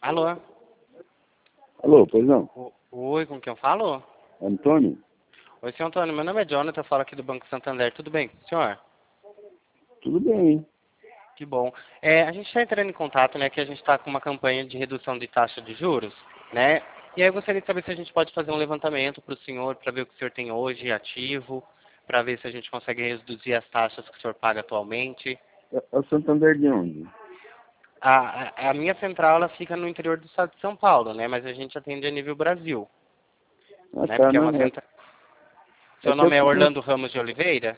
Alô? Alô, pois não? Oi, com quem eu falo? Antônio? Oi, senhor Antônio, meu nome é Jonathan, eu falo aqui do Banco Santander, tudo bem, senhor? Tudo bem. Que bom. A gente está entrando em contato, né, que a gente está com uma campanha de redução de taxa de juros, né? E aí eu gostaria de saber se a gente pode fazer um levantamento para o senhor, para ver o que o senhor tem hoje ativo, para ver se a gente consegue reduzir as taxas que o senhor paga atualmente. É o Santander de onde? A minha central, ela fica no interior do estado de São Paulo, né? Mas a gente atende a nível Brasil, Ah, né? tá, Porque é uma não, central... é Seu que eu nome é tenho... Orlando Ramos de Oliveira?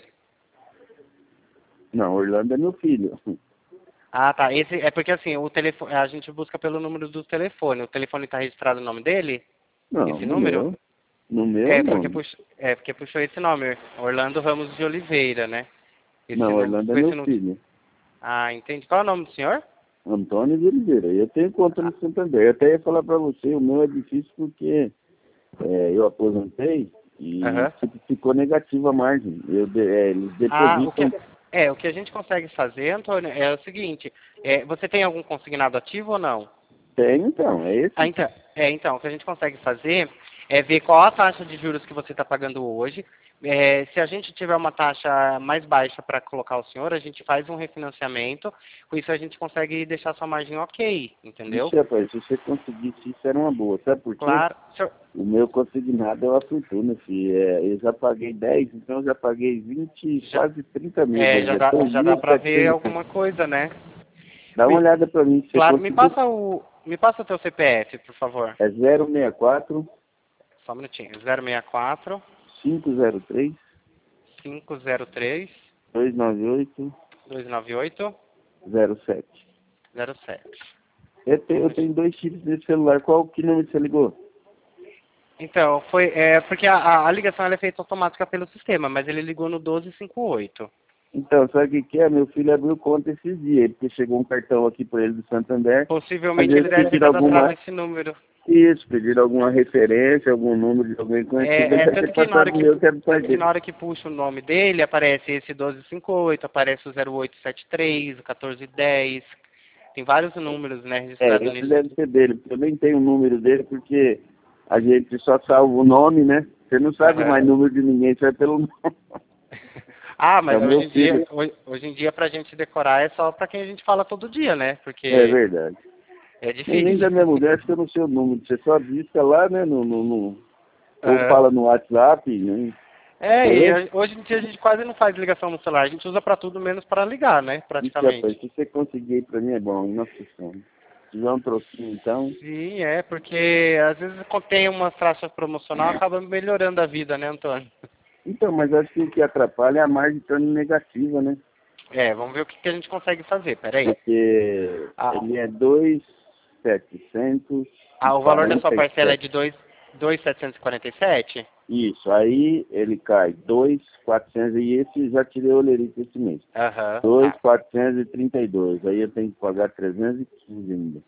Não, Orlando é meu filho. Ah, tá. Esse é porque assim, o telefone, a gente busca pelo número do telefone. O telefone está registrado no nome dele? Não, Esse no número? meu. No meu, não. Porque puxou esse nome, Orlando Ramos de Oliveira, né? Esse Não, número. Orlando é Com esse meu número. filho. Ah, entendi. Qual é o nome do senhor? Antônio de Oliveira. Eu tenho conta no Santander. Eu até ia falar pra você, o meu é difícil porque eu aposentei e Aham. ficou negativa a margem. Eles Ah, depositam. o que a gente consegue fazer, Antônio, é o seguinte, você tem algum consignado ativo ou não? Tem, então, é Ah, esse. então, o que a gente consegue fazer é ver qual a taxa de juros que você está pagando hoje. Se a gente tiver uma taxa mais baixa para colocar o senhor, a gente faz um refinanciamento. Com isso a gente consegue deixar sua margem ok, entendeu? Ixi, rapaz, se você conseguisse isso era uma boa. Sabe por quê? Claro. O meu consignado é uma fortuna, filho. Eu já paguei 10, então eu já paguei 20, Já, quase 30 mil dele. É já dá para ver 2.700. alguma coisa, né? Dá uma olhada pra mim, se você Claro, conseguir. me passa o teu CPF, por favor. É 064 Só um minutinho. 064 503 503 298 298 07. 07. Eu tenho dois chips nesse celular. Que número você ligou? Então, porque a ligação ela é feita automática pelo sistema, mas ele ligou no 1258. Então, sabe o que é? Meu filho abriu conta esses dias, porque chegou um cartão aqui para ele do Santander. Às Possivelmente ele vezes deve ter pediram cadastrado alguma. esse número. Isso, pediram alguma referência, algum número de alguém conhecido. Ele deve ter Tanto que passado o meu, que era do pai tanto que dele. na hora que puxa o nome dele, aparece esse 1258, aparece o 0873, o 1410. Tem vários números, né, registrados Esse nisso. deve ser dele, porque eu nem tenho o número dele, porque a gente só salva o nome, né? Você não sabe Aham. mais número de ninguém, só é pelo nome. Ah, É mas o meu filho. hoje em dia pra gente decorar é só pra quem a gente fala todo dia, né? É Porque verdade. é Nem da difícil. minha mulher, acho que eu não sei o número. Você só disca lá, né? Ou Aham. fala no WhatsApp, né? Quer ver? Hoje em dia a gente quase não faz ligação no celular, a gente usa pra tudo menos pra ligar, né, Ixi, rapaz, praticamente. se você conseguir aí pra mim é bom, nossa senhora. Se tiver um trocinho, então. Sim, porque às vezes quando tem uma taxa promocional acaba melhorando a vida, né, Antônio? Então, mas acho que o que atrapalha é a margem estando negativa, né? Vamos ver o que a gente consegue fazer, peraí. Porque Ah, ele é 2.747. o valor da sua parcela é de 2.747. Isso, aí ele cai 2.400 e esse já tirei o olerite esse mês. Aham, Dois tá, quatrocentos e trinta e dois. Aí eu tenho que pagar 315 ainda.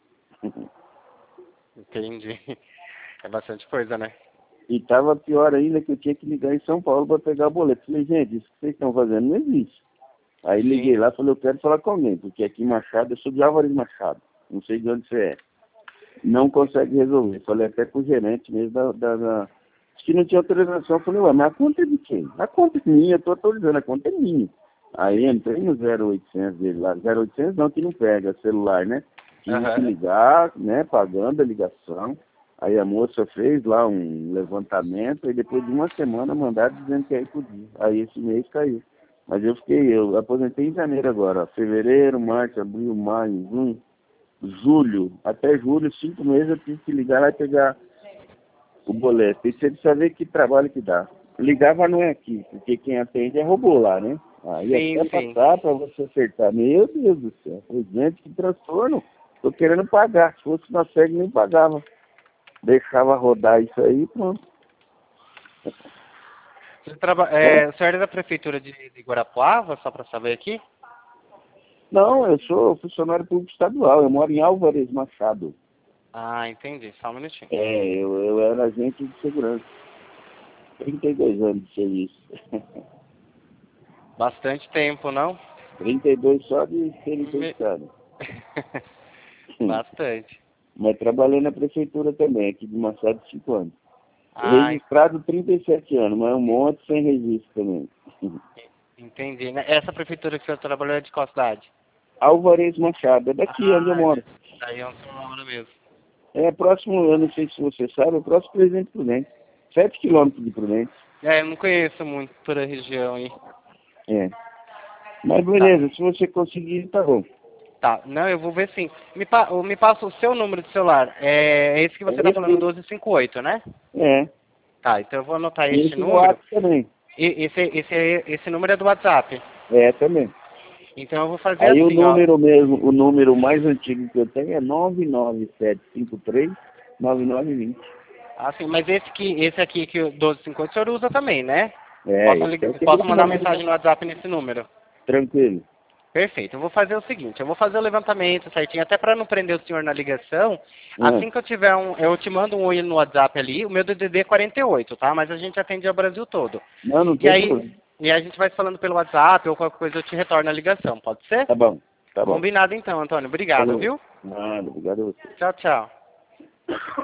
entendi. É bastante coisa, né? E tava pior ainda que eu tinha que ligar em São Paulo para pegar o boleto. Falei, gente, isso que vocês estão fazendo não existe. Aí Sim. liguei lá e falei, eu quero falar com alguém, porque aqui em Machado, eu sou de Álvares Machado. Não sei de onde você é. Não consegue resolver. Falei até com o gerente mesmo Acho que não tinha autorização. Eu falei, ué, mas a conta é de quem? A conta é minha, eu tô autorizando, a conta é minha. Aí entrei no 0800 dele lá. 0800 não, que não pega celular, né? Tive que Aham. ligar, né, pagando a ligação. Aí a moça fez lá um levantamento e depois de uma semana mandaram dizendo que aí podia. Aí esse mês caiu. Mas eu aposentei em janeiro agora, ó. Fevereiro, março, abril, maio, junho, julho, até julho, 5 meses eu tive que ligar lá e pegar o boleto. E você precisa ver que trabalho que dá. Ligava não é aqui, porque quem atende é robô lá, né? Aí Sim, até sim. passar para você acertar. Meu Deus do céu. Falei, gente, que transtorno. Tô querendo pagar. Se fosse na SEG, nem pagava. Deixava rodar isso aí e pronto. Bom, O senhor é da prefeitura de Guarapuava, só para saber aqui? não, eu sou funcionário público estadual. Eu moro em Álvares Machado. Ah, entendi. Só um minutinho. Eu era agente de segurança. 32 anos de serviço. Bastante tempo, não? 32 só de ser Me- entrevistado. Bastante. Mas trabalhei na prefeitura também, aqui de Machado, 5 anos. Ah, Registrado 37 anos, mas um monte sem registro também. entendi. Essa prefeitura que o senhor trabalhou é de qual cidade? Álvares Machado, é daqui onde eu Ah, moro. daí é o São Paulo mesmo. É próximo, eu não sei se você sabe, é próximo Presidente Prudente. 7 quilômetros de Prudente. É, eu não conheço muito por a região aí. É. Mas Tá, beleza, se você conseguir, tá bom. tá. Não, eu vou ver sim. Me passa o seu número de celular. É esse que É você tá falando, esse, 1258, né? é. Tá, então eu vou anotar este Esse no número. WhatsApp também. Esse número é do WhatsApp. É, também. Então eu vou fazer Aí o assim, ó. número mesmo, o número mais antigo que eu tenho é 99753-9920. Assim, mas esse aqui que o 1258 o senhor usa também, né? É, esse é aquele Posso que mandar manda mensagem no WhatsApp nesse número. tranquilo. Perfeito. Eu vou fazer o seguinte, eu vou fazer o levantamento certinho, até para não prender o senhor na ligação. Ah, Assim que eu tiver eu te mando um oi no WhatsApp ali, o meu DDD é 48, tá? Mas a gente atende ao Brasil todo. não E tem aí, problema. a gente vai falando pelo WhatsApp ou qualquer coisa eu te retorno a ligação, pode ser? Tá bom, tá bom. Combinado então, Antônio. Obrigado, Falou. viu? Nada, obrigado a você. Tchau, tchau.